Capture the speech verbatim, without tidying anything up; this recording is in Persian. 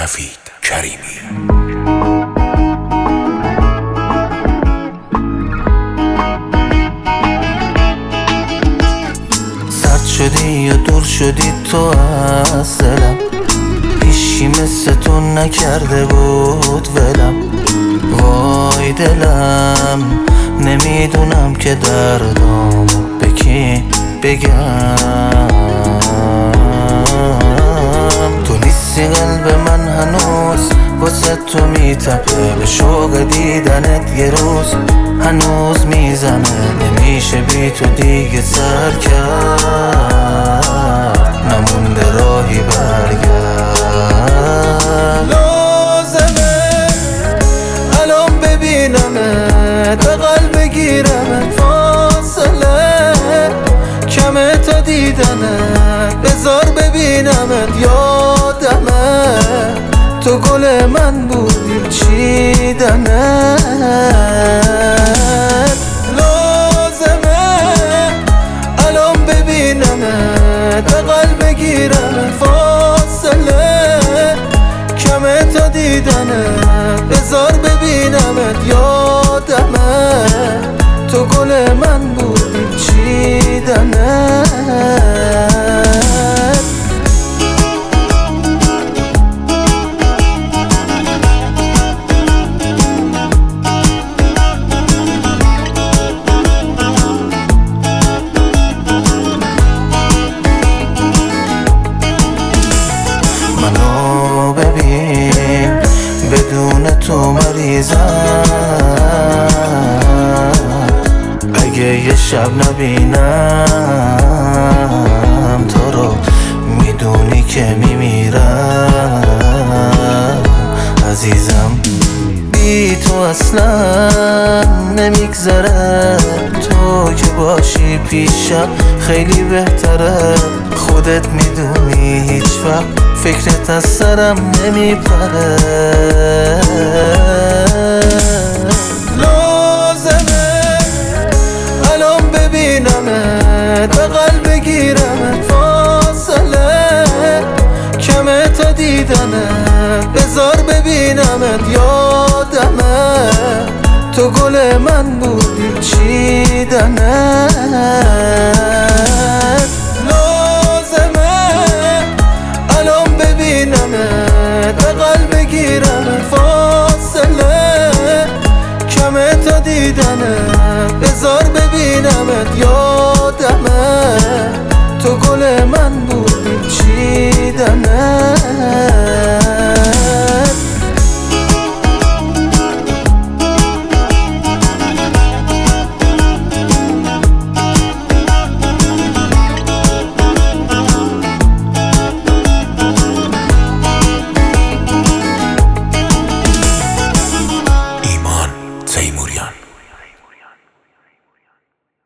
سفید کریمی. سرد شدی یا دور شدی تو از دلم، هیچی مثل تو نکرده بود ولم. وای دلم نمیدونم که دردامو به کی بگم. تو نیستی قلب من هنوز واسه تو میتپه، به شوق دیدنت یه روز هنوز میزنه. نمیشه بی تو دیگه سر کرد، نمونده راهی برگرد. لازمه الان ببینمت، به قلب بگیرمت، فاصله کمه تا دیدنت. بذار ببینمت، یادمه تو گل من بودی چیدنت. لازمه الان ببینمت، به قلب بگیرمت، فاصله کمه تا دیدنت. بذار ببینمت، یادمه تو گل من بودی چیدنت. منو ببین بدون تو مریضم، اگه یه شب نبینم تو رو میدونی که میمیرم عزیزم. بی تو اصلا نمیگذره، تو که باشی پیشم خیلی بهتره. خودت میدونی هیچ وقت فکرت از سرم نمیپره. لازمه الان ببینمت، به قلب بگیرمت، فاصله کمه تا دیدنت. بذار ببینمت، یادمه تو گل من بودی چیدنت. لازمه الان ببینمت، به قلب